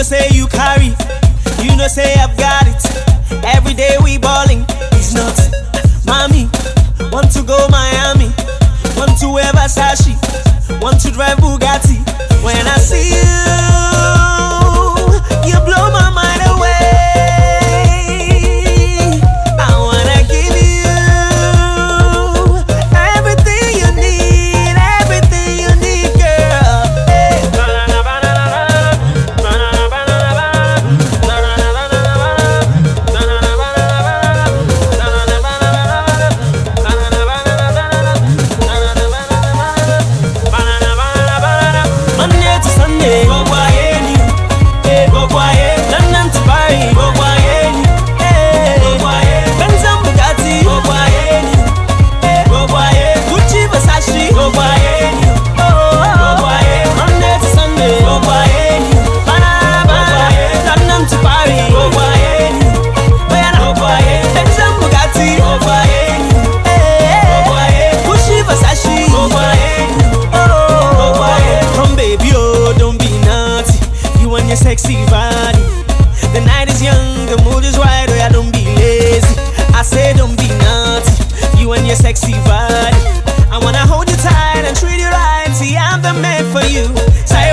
know say you carry, you know say I've got it. Every day we balling, it's not. Mommy, want to go Miami, want to wear Versace, want to drive Bugatti. When I see you blow my mind away. I wanna give you everything you need, girl. Hey. Monday to Sunday, go quiet, go quiet. London to Paris, go quiet, go quiet. Benz and Bugatti, go quiet, go quiet. Gucci, Versace, go quiet, go quiet. Monday to Sunday, go quiet, London to Paris, go quiet, go quiet. Benz and Bugatti, go quiet, go quiet. Gucci, Versace, go quiet, go quiet. Come baby, oh, don't be naughty. You and your sexy body. The night is young, the mood is right. Oh yeah, don't be lazy. I say don't be naughty. You and your sexy body. I wanna hold you tight and treat you right. See, I'm the man for you. Say